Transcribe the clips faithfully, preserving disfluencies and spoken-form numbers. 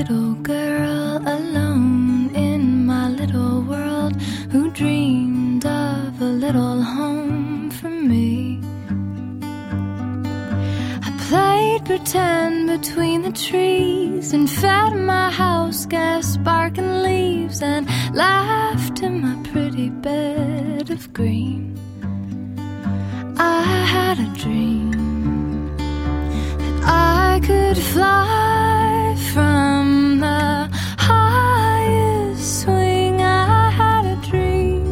little girl alone in my little world who dreamed of a little home for me. I played pretend between the trees and fed my house gas barking leaves and laughed in my pretty bed of green. I had a dream that I could fly from the highest swing. I had a dream.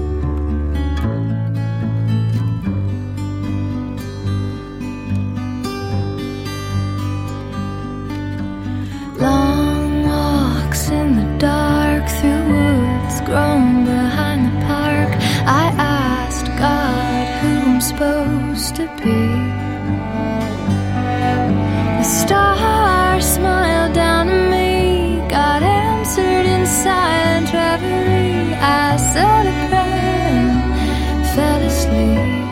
Long walks in the dark through woods grown behind the park. I asked God who I'm supposed to be. The stars smiled down at me. God answered in silent reverie. I said a prayer and fell asleep.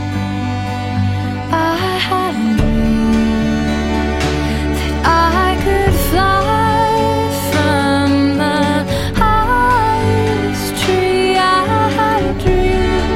I had a dream that I could fly from the highest tree. I had a dream.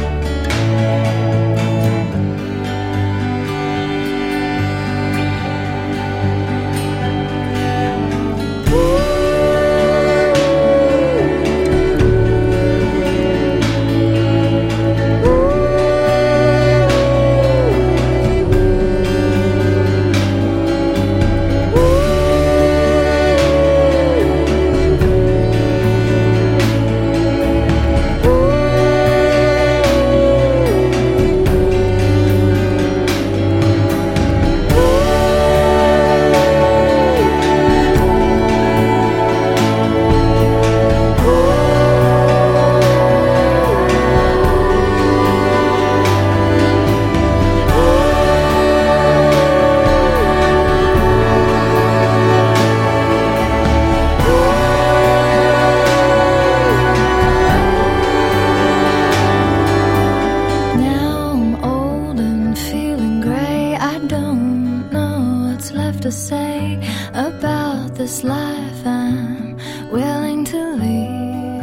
To say about this life I'm willing to leave.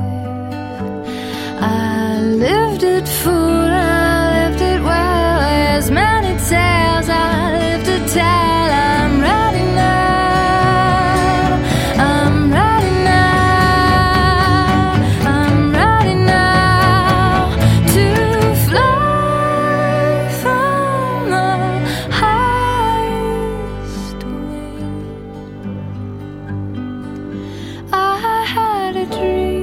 I lived it full, I lived it well. As many tales I live to tell. I'm ready now, I'm ready now, I'm ready now to fly from the highest. I had a dream.